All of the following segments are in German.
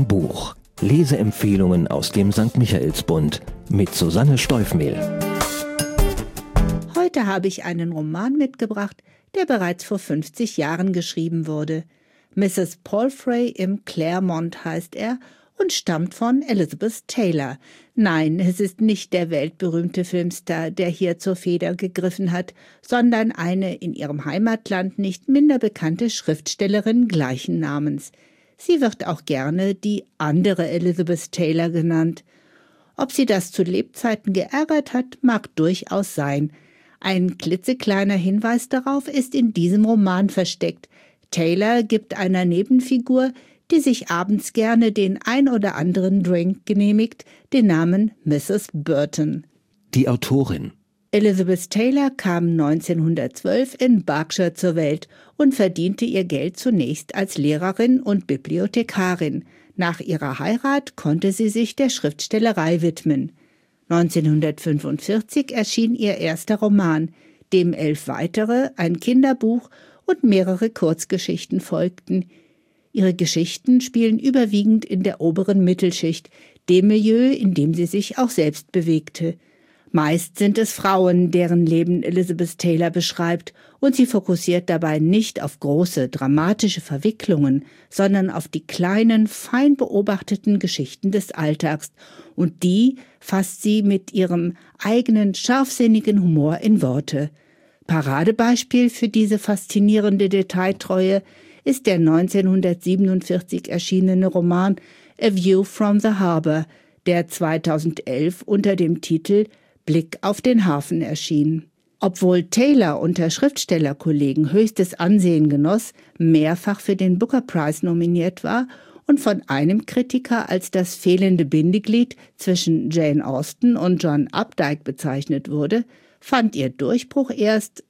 Hörbuch. Leseempfehlungen aus dem St. Michaelsbund mit Susanne Steufmehl. Heute habe ich einen Roman mitgebracht, der bereits vor 50 Jahren geschrieben wurde. Mrs. Palfrey im Claremont heißt er und stammt von Elizabeth Taylor. Nein, es ist nicht der weltberühmte Filmstar, der hier zur Feder gegriffen hat, sondern eine in ihrem Heimatland nicht minder bekannte Schriftstellerin gleichen Namens. Sie wird auch gerne die andere Elizabeth Taylor genannt. Ob sie das zu Lebzeiten geärgert hat, mag durchaus sein. Ein klitzekleiner Hinweis darauf ist in diesem Roman versteckt. Taylor gibt einer Nebenfigur, die sich abends gerne den ein oder anderen Drink genehmigt, den Namen Mrs. Burton. Die Autorin. Elizabeth Taylor kam 1912 in Berkshire zur Welt und verdiente ihr Geld zunächst als Lehrerin und Bibliothekarin. Nach ihrer Heirat konnte sie sich der Schriftstellerei widmen. 1945 erschien ihr erster Roman, dem 11 weitere, ein Kinderbuch und mehrere Kurzgeschichten folgten. Ihre Geschichten spielen überwiegend in der oberen Mittelschicht, dem Milieu, in dem sie sich auch selbst bewegte. Meist sind es Frauen, deren Leben Elizabeth Taylor beschreibt, und sie fokussiert dabei nicht auf große, dramatische Verwicklungen, sondern auf die kleinen, fein beobachteten Geschichten des Alltags, und die fasst sie mit ihrem eigenen, scharfsinnigen Humor in Worte. Paradebeispiel für diese faszinierende Detailtreue ist der 1947 erschienene Roman A View from the Harbour, der 2011 unter dem Titel Blick auf den Hafen erschien. Obwohl Taylor unter Schriftstellerkollegen höchstes Ansehen genoss, mehrfach für den Booker Prize nominiert war und von einem Kritiker als das fehlende Bindeglied zwischen Jane Austen und John Updike bezeichnet wurde, fand ihr Durchbruch erst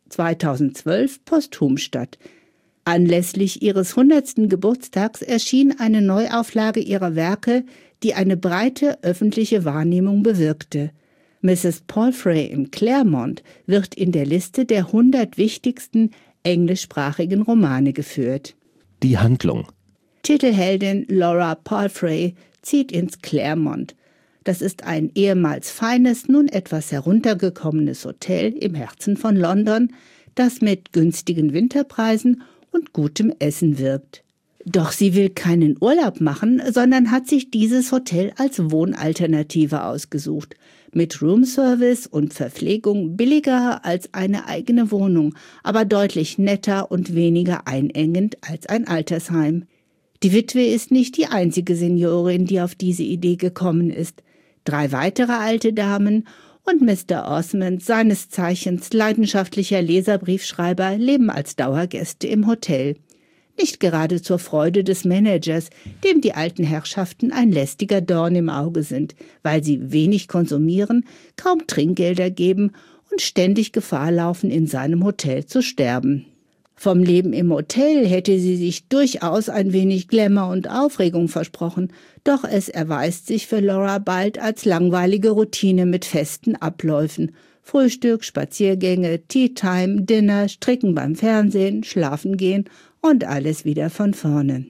2012 posthum statt. Anlässlich ihres 100. Geburtstags erschien eine Neuauflage ihrer Werke, die eine breite öffentliche Wahrnehmung bewirkte. Mrs. Palfrey im Claremont wird in der Liste der 100 wichtigsten englischsprachigen Romane geführt. Die Handlung. Titelheldin Laura Palfrey zieht ins Claremont. Das ist ein ehemals feines, nun etwas heruntergekommenes Hotel im Herzen von London, das mit günstigen Winterpreisen und gutem Essen wirbt. Doch sie will keinen Urlaub machen, sondern hat sich dieses Hotel als Wohnalternative ausgesucht. Mit Roomservice und Verpflegung billiger als eine eigene Wohnung, aber deutlich netter und weniger einengend als ein Altersheim. Die Witwe ist nicht die einzige Seniorin, die auf diese Idee gekommen ist. 3 weitere alte Damen und Mr. Osmond, seines Zeichens leidenschaftlicher Leserbriefschreiber, leben als Dauergäste im Hotel. Nicht gerade zur Freude des Managers, dem die alten Herrschaften ein lästiger Dorn im Auge sind, weil sie wenig konsumieren, kaum Trinkgelder geben und ständig Gefahr laufen, in seinem Hotel zu sterben. Vom Leben im Hotel hätte sie sich durchaus ein wenig Glamour und Aufregung versprochen, doch es erweist sich für Laura bald als langweilige Routine mit festen Abläufen. Frühstück, Spaziergänge, Tea-Time, Dinner, Stricken beim Fernsehen, Schlafen gehen und alles wieder von vorne.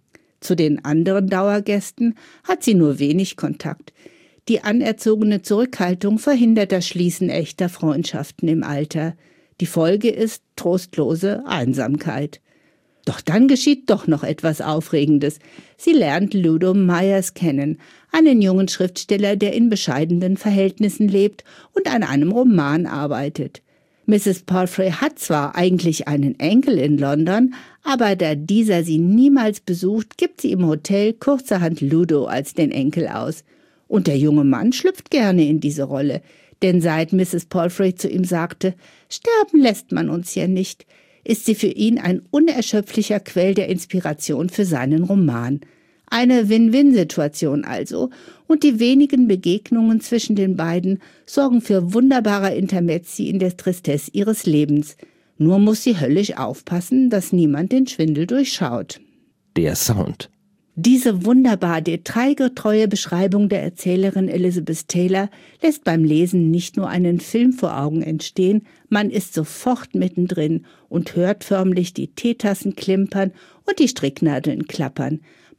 Zu den anderen Dauergästen hat sie nur wenig Kontakt. Die anerzogene Zurückhaltung verhindert das Schließen echter Freundschaften im Alter. Die Folge ist trostlose Einsamkeit. Doch dann geschieht doch noch etwas Aufregendes. Sie lernt Ludo Myers kennen, einen jungen Schriftsteller, der in bescheidenen Verhältnissen lebt und an einem Roman arbeitet. Mrs. Palfrey hat zwar eigentlich einen Enkel in London, aber da dieser sie niemals besucht, gibt sie im Hotel kurzerhand Ludo als den Enkel aus. Und der junge Mann schlüpft gerne in diese Rolle, denn seit Mrs. Palfrey zu ihm sagte, sterben lässt man uns ja nicht, ist sie für ihn ein unerschöpflicher Quell der Inspiration für seinen Roman. Eine Win-Win-Situation also, und die wenigen Begegnungen zwischen den beiden sorgen für wunderbare Intermezzi in der Tristesse ihres Lebens. Nur muss sie höllisch aufpassen, dass niemand den Schwindel durchschaut. Der Sound. Diese wunderbar detailgetreue Beschreibung der Erzählerin Elizabeth Taylor lässt beim Lesen nicht nur einen Film vor Augen entstehen, man ist sofort mittendrin und hört förmlich die Teetassen klimpern und die Stricknadeln klappern.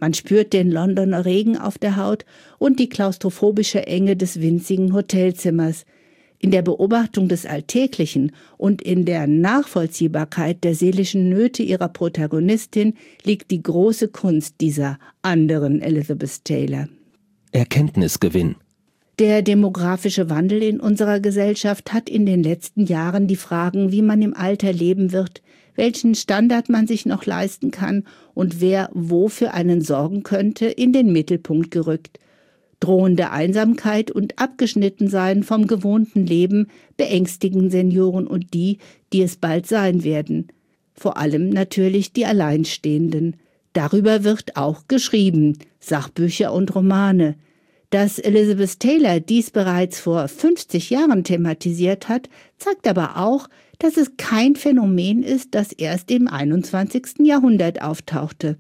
Man spürt den Londoner Regen auf der Haut und die klaustrophobische Enge des winzigen Hotelzimmers. In der Beobachtung des Alltäglichen und in der Nachvollziehbarkeit der seelischen Nöte ihrer Protagonistin liegt die große Kunst dieser anderen Elizabeth Taylor. Erkenntnisgewinn. Der demografische Wandel in unserer Gesellschaft hat in den letzten Jahren die Fragen, wie man im Alter leben wird, welchen Standard man sich noch leisten kann und wer wo für einen sorgen könnte, in den Mittelpunkt gerückt. Drohende Einsamkeit und Abgeschnittensein vom gewohnten Leben beängstigen Senioren und die es bald sein werden. Vor allem natürlich die Alleinstehenden. Darüber wird auch geschrieben, Sachbücher und Romane. Dass Elizabeth Taylor dies bereits vor 50 Jahren thematisiert hat, zeigt aber auch, dass es kein Phänomen ist, das erst im 21. Jahrhundert auftauchte.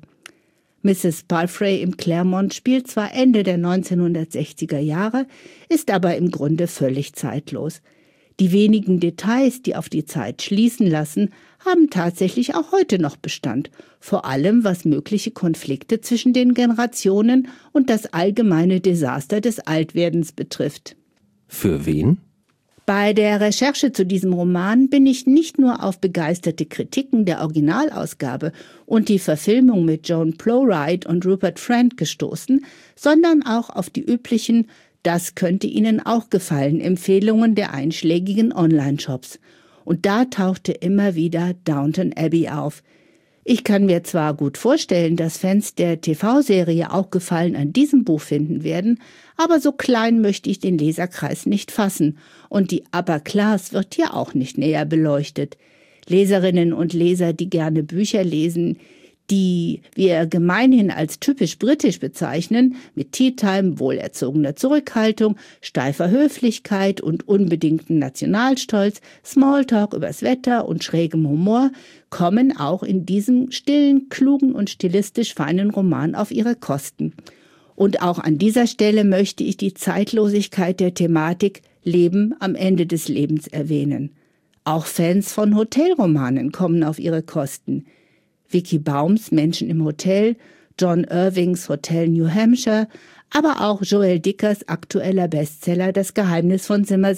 Mrs. Palfrey im Claremont spielt zwar Ende der 1960er Jahre, ist aber im Grunde völlig zeitlos. Die wenigen Details, die auf die Zeit schließen lassen, haben tatsächlich auch heute noch Bestand, vor allem was mögliche Konflikte zwischen den Generationen und das allgemeine Desaster des Altwerdens betrifft. Für wen? Bei der Recherche zu diesem Roman bin ich nicht nur auf begeisterte Kritiken der Originalausgabe und die Verfilmung mit Joan Plowright und Rupert Friend gestoßen, sondern auch auf die üblichen „Das könnte Ihnen auch gefallen" Empfehlungen der einschlägigen Online-Shops. Und da tauchte immer wieder Downton Abbey auf. Ich kann mir zwar gut vorstellen, dass Fans der TV-Serie auch Gefallen an diesem Buch finden werden, aber so klein möchte ich den Leserkreis nicht fassen. Und die Upper Class wird hier auch nicht näher beleuchtet. Leserinnen und Leser, die gerne Bücher lesen, die wir gemeinhin als typisch britisch bezeichnen, mit Tea-Time, wohlerzogener Zurückhaltung, steifer Höflichkeit und unbedingtem Nationalstolz, Smalltalk übers Wetter und schrägem Humor, kommen auch in diesem stillen, klugen und stilistisch feinen Roman auf ihre Kosten. Und auch an dieser Stelle möchte ich die Zeitlosigkeit der Thematik Leben am Ende des Lebens erwähnen. Auch Fans von Hotelromanen kommen auf ihre Kosten. Vicky Baums Menschen im Hotel, John Irvings Hotel New Hampshire, aber auch Joel Dickers aktueller Bestseller Das Geheimnis von Zimmer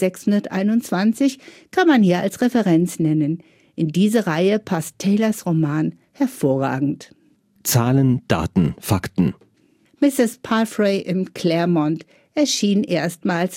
621 kann man hier als Referenz nennen. In diese Reihe passt Taylors Roman hervorragend. Zahlen, Daten, Fakten. Mrs. Palfrey im Claremont erschien erstmals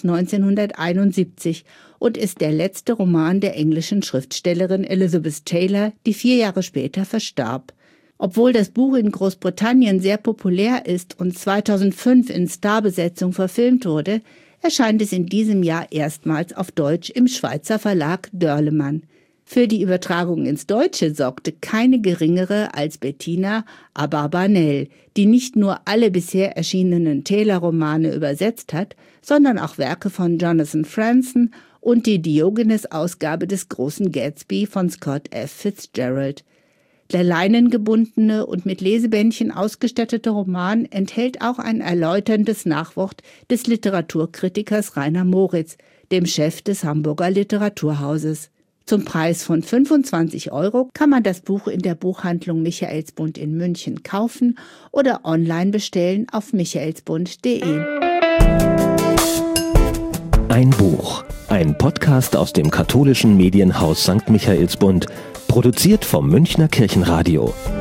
1971 und ist der letzte Roman der englischen Schriftstellerin Elizabeth Taylor, die 4 Jahre später verstarb. Obwohl das Buch in Großbritannien sehr populär ist und 2005 in Starbesetzung verfilmt wurde, erscheint es in diesem Jahr erstmals auf Deutsch im Schweizer Verlag Dörlemann. Für die Übertragung ins Deutsche sorgte keine geringere als Bettina Abarbanel, die nicht nur alle bisher erschienenen Taylor-Romane übersetzt hat, sondern auch Werke von Jonathan Franzen und die Diogenes-Ausgabe des großen Gatsby von Scott F. Fitzgerald. Der leinengebundene und mit Lesebändchen ausgestattete Roman enthält auch ein erläuterndes Nachwort des Literaturkritikers Rainer Moritz, dem Chef des Hamburger Literaturhauses. Zum Preis von 25 € kann man das Buch in der Buchhandlung Michaelsbund in München kaufen oder online bestellen auf michaelsbund.de. Ein Buch, ein Podcast aus dem katholischen Medienhaus St. Michaelsbund, produziert vom Münchner Kirchenradio.